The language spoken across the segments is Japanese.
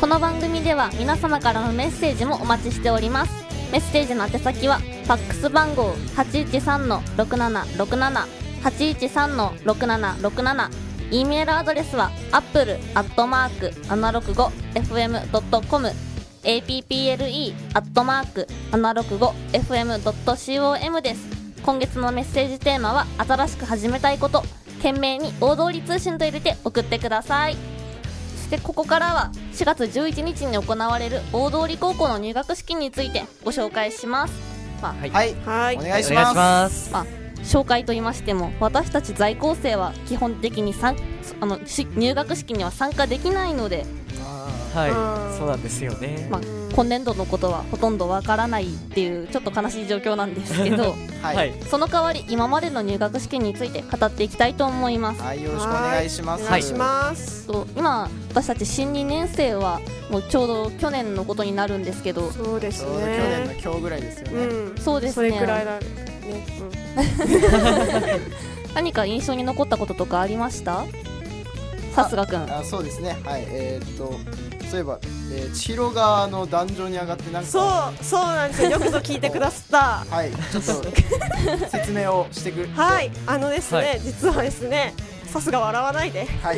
の番組では皆様からのメッセージもお待ちしております。メッセージの宛先はファックス番号 813-6767 813-6767、 E メールアドレスは apple@765fm.com、 apple@765fm.com です。今月のメッセージテーマは新しく始めたいこと、懸命に大通り通信と入れて送ってください。そしてここからは4月11日に行われる大通高校の入学式についてご紹介します。 はい、お願いします。 紹介と言いましても、私たち在校生は基本的に入学式には参加できないので、 はい、そうなんですよね。 今年度のことはほとんどわからないっていうちょっと悲しい状況なんですけど、 はい、 その代わり今までの入学試験について語っていきたいと思います。 はい、よろしくお願いします。 お願いします。 今私たち新2年生はもうちょうど去年のことになるんですけど、 そうですね、 ちょうど去年の今日ぐらいですよね、 そうですね、 それくらいだね、 何か印象に残ったこととかありました？さすがくん。 そうですね、はい、そういえば、千尋が壇上に上がってなんかそうなんですよ、よくぞ聞いてくださった。 はい、ちょっと説明をしてくれて。 はい、ですね、実はですね、さすが笑わないで、 はい、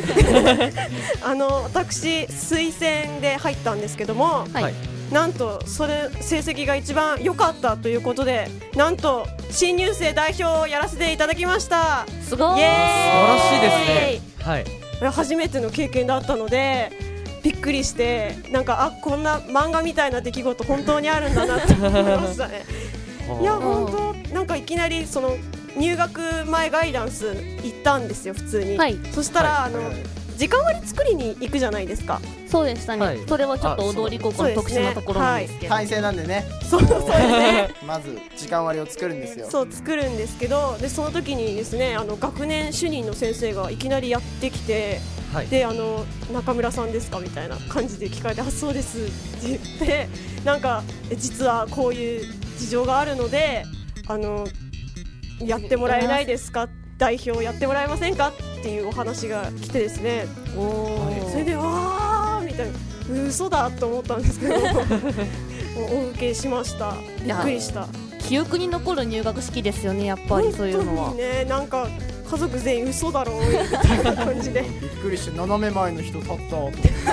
私推薦で入ったんですけども、 はい、 なんとそれ成績が一番良かったということで、なんと新入生代表をやらせていただきました。 すごい、 イエーイ、 素晴らしいですね。はい、 初めての経験だったのでびっくりして、なんかこんな漫画みたいな出来事本当にあるんだなって思いましたね。いや本当、なんかいきなりその入学前ガイダンス行ったんですよ、普通に、 はい、 そしたら、時間割作りに行くじゃないですか。 そうでしたね、はい、それはちょっと大通高校の特殊なところなんですけど、 はい、 体制なんでね、 そうですねまず時間割を作るんですよ。 そう作るんですけど、でその時にですね、学年主任の先生がいきなりやってきて、はい、で中村さんですかみたいな感じで聞かれて、あ、そうですって言って、なんか実はこういう事情があるのでやってもらえないですか、代表やってもらえませんかっていうお話が来てですね、それでわーみたいな、嘘だと思ったんですけどお受けしました。びっくりした。 記憶に残る入学式ですよね、やっぱりそういうのは。 本当にね、なんか家族全員嘘だろうみたいな感じでびっくりして、斜め前の人立ったと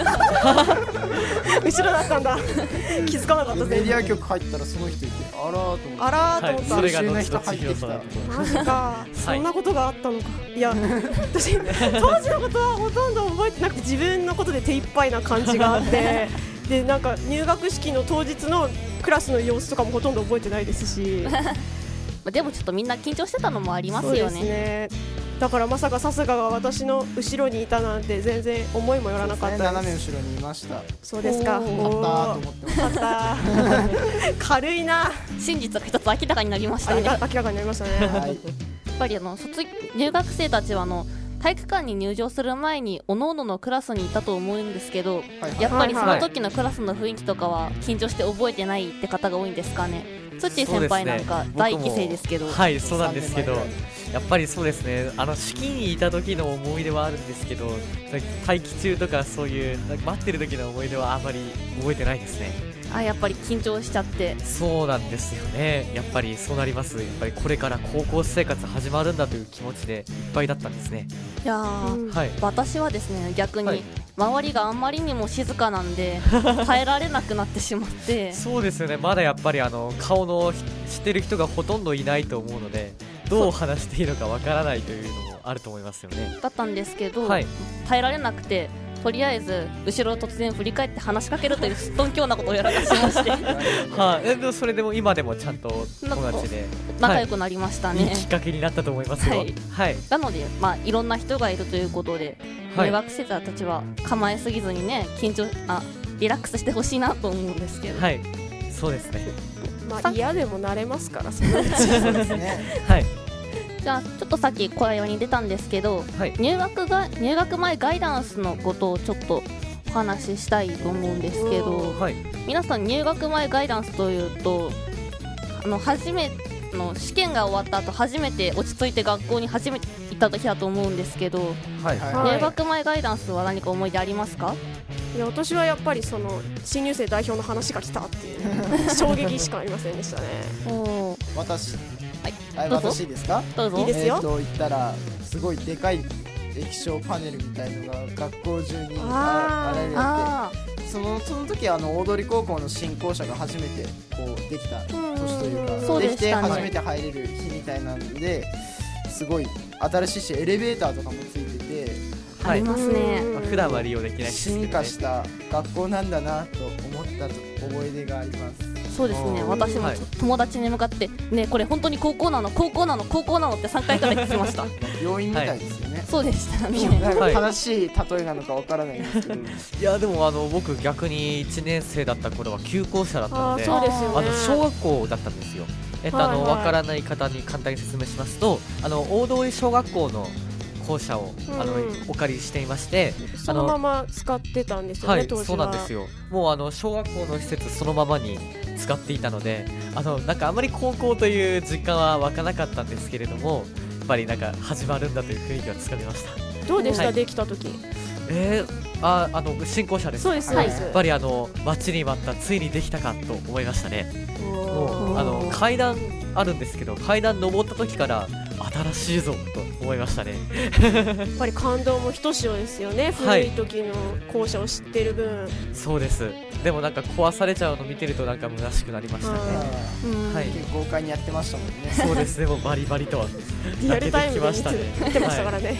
後ろだったんだ気づかなかった。 メディア局入ったらその人いて、あらーと思って、 あらーと思った、 それが優秀な人入ってきた。 マジか、そんなことがあったのか。いや私当時のことはほとんど覚えてなくて、自分のことで手一杯な感じがあってで、なんか入学式の当日のクラスの様子とかもほとんど覚えてないですしでもちょっとみんな緊張してたのもありますよね。 そうですね、だからまさかさすがが私の後ろにいたなんて全然思いもよらなかったです。 斜め後ろにいました。 そうですか、 あったーと思ってました。 軽いな。 真実が一つ明らかになりましたね。 明らかになりましたね、 はい、 やっぱり入学生たちは体育館に入場する前に各々のクラスにいたと思うんですけど、やっぱりその時のクラスの雰囲気とかは緊張して覚えてないって方が多いんですかね。ツッチー先輩なんか第一期生ですけど。 はい、そうなんですけど、やっぱりそうですね、式にいた時の思い出はあるんですけど、待機中とかそういう待ってる時の思い出はあんまり覚えてないですね。 やっぱり緊張しちゃって。 そうなんですよね、やっぱりそうなります。やっぱりこれから高校生活始まるんだという気持ちでいっぱいだったんですね。 いやはい、私はですね、逆に周りがあんまりにも静かなんで耐えられなくなってしまってそうですよね、まだやっぱり顔の知ってる人がほとんどいないと思うので、どう話していいのかわからないというのもあると思いますよね。 だったんですけど、 はい、 耐えられなくて、とりあえず後ろを突然振り返って話しかけるというすっとんきょうなことをやらかしましてはい、でもそれでも今でもちゃんと友達で仲良くなりましたね。 いいきっかけになったと思いますよ。 はいはい、 なので、いろんな人がいるということで、入学生たちは構えすぎずにね、リラックスしてほしいなと思うんですけど。 はい、そうですね。 嫌でも慣れますから、そのうちそうですね。 はい、じゃあちょっとさっき声に出たんですけど、はい、入学前ガイダンスのことをちょっとお話ししたいと思うんですけど、はい、皆さん入学前ガイダンスというと初めの試験が終わった後初めて落ち着いて学校に初めて行った時だと思うんですけど、はいはい、入学前ガイダンスは何か思い出ありますか？ いや私はやっぱりその新入生代表の話が来たっていう衝撃しかありませんでしたね。 私、 はい、 私ですか？ どうぞ。 いいですよ。 言ったらすごいでかい液晶パネルみたいのが学校中にあられて、その時大通高校の新校舎が初めてこうできた年というか、できて初めて入れる日みたいなんで、すごい新しいしエレベーターとかもついてて、 ありますね。 普段は利用できないですけどね。 進化した学校なんだなと思った思い出があります。 そうですね、私も友達に向かってね、これ本当に高校なの高校なの高校なのって3回から聞きました。 病院みたいですよね。 そうでしたね。 正しい例えなのかわからないんですけど、 いやでも僕逆に1年生だった頃は休校舎だったので、 そうですよね、 小学校だったんですよ。わからない方に簡単に説明しますと、大通小学校の校舎をお借りしていまして、 そのまま使ってたんですよね、当時は。 そうなんですよ。もう小学校の施設そのままに使っていたので、なんかあまり高校という実感は湧かなかったんですけれども、やっぱりなんか始まるんだという雰囲気はつかみました。 どうでした、できた時？ 新校舎です。 そうです、 やっぱり待ちに待ったついにできたかと思いましたね。もう階段あるんですけど、階段登った時から新しいぞと思いましたね。 やっぱり感動もひとしおですよね、古い時の校舎を知ってる分。 そうです。でもなんか壊されちゃうの見てるとなんか虚しくなりましたね。 豪快にやってましたもんね。 そうです。でもバリバリとはリアルタイムで見てましたからね。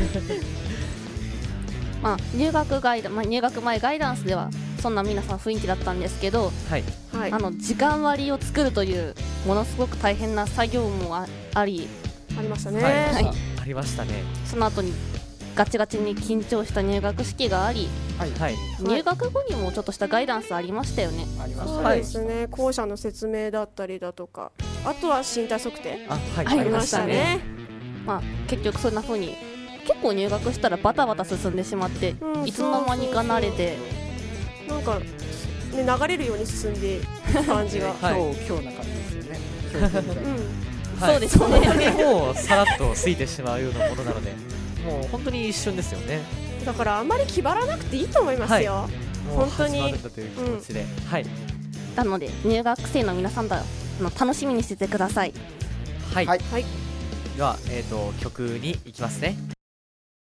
入学前ガイダンスではそんな皆さん雰囲気だったんですけど、時間割を作るというものすごく大変な作業もありましたね。 ありましたね。 その後にガチガチに緊張した入学式があり、入学後にもちょっとしたガイダンスありましたよね。 そうですね、校舎の説明だったりだとか、あとは身体測定ありましたね。結局そんな風に結構入学したらバタバタ進んでしまって、いつの間にか慣れて、 なんか、流れるように進んでいく感じが今日な感じですよね。 そうですね。 もうさらっと過ぎてしまうようなものなので、もう本当に一瞬ですよね。 だからあんまり気張らなくていいと思いますよ。本当に。 もう始まるんだという気持ちで。 なので入学生の皆さんだ楽しみにしててください。 では曲に行きますね。